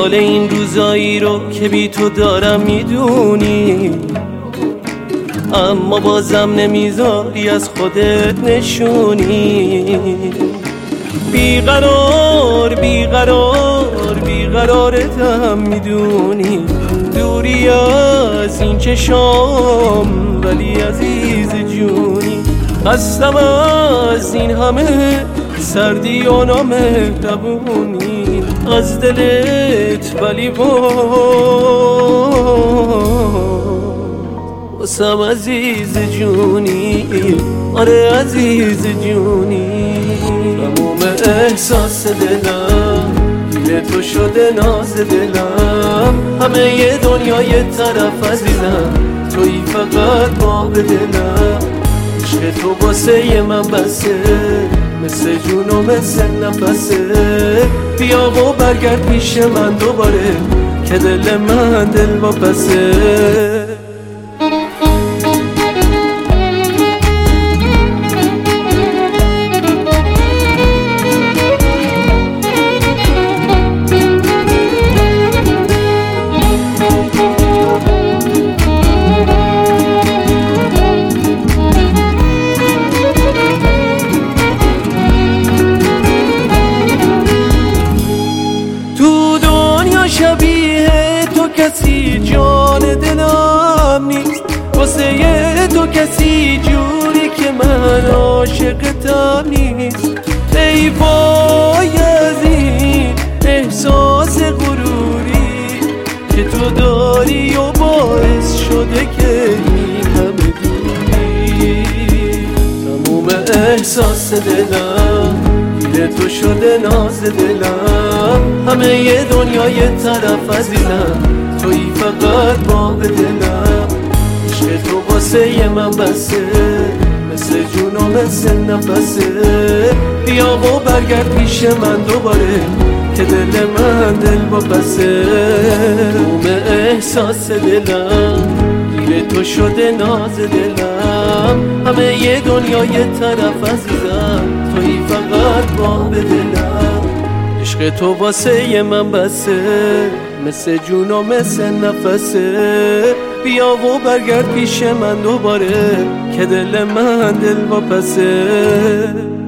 حال این روزایی رو که بی تو دارم میدونی، اما بازم نمیذاری از خودت نشونی. بیقرار بیقرار بیقرارتم میدونی، دوری از این چشام ولی عزیز جونی. خستم از این همه سردی و نامهربونی از دلت، ولی واسم عزیز جونی، آره عزیز جونی. تموم احساس دلم گیره تو شده، ناز دلم همه ی دنیا یه طرف عزیزم، تویی فقط باب دلم. عشق تو واسه من بسه، مثل جون و مثل نفسه. بیا و برگرد پیش من دوباره که دل من دل واپسه. شبیه تو کسی جان دلم نیست، واسه تو کسی جوری که من عاشقتم نیست. ای وای از این احساس غروری که تو داری و باعث شده که این همه دوری. تموم احساس دلم گیره تو شده، ناز دلم همه ی دنیا یه طرف عزیزم، تویی فقط باب دلم. عشق تو واسه من بسه، مثل جون و مثل نفسه. بیا و برگرد پیش من دوباره که دل من دل واپسه. تموم احساس دلم گیره تو شده، ناز دلم همه ی دنیا یه طرف عزیزم، تویی فقط باب دلم. عشق تو واسه من بسه، مثل جون و مثل نفسه. بیا و برگرد پیش من دوباره که دل من دل واپسه.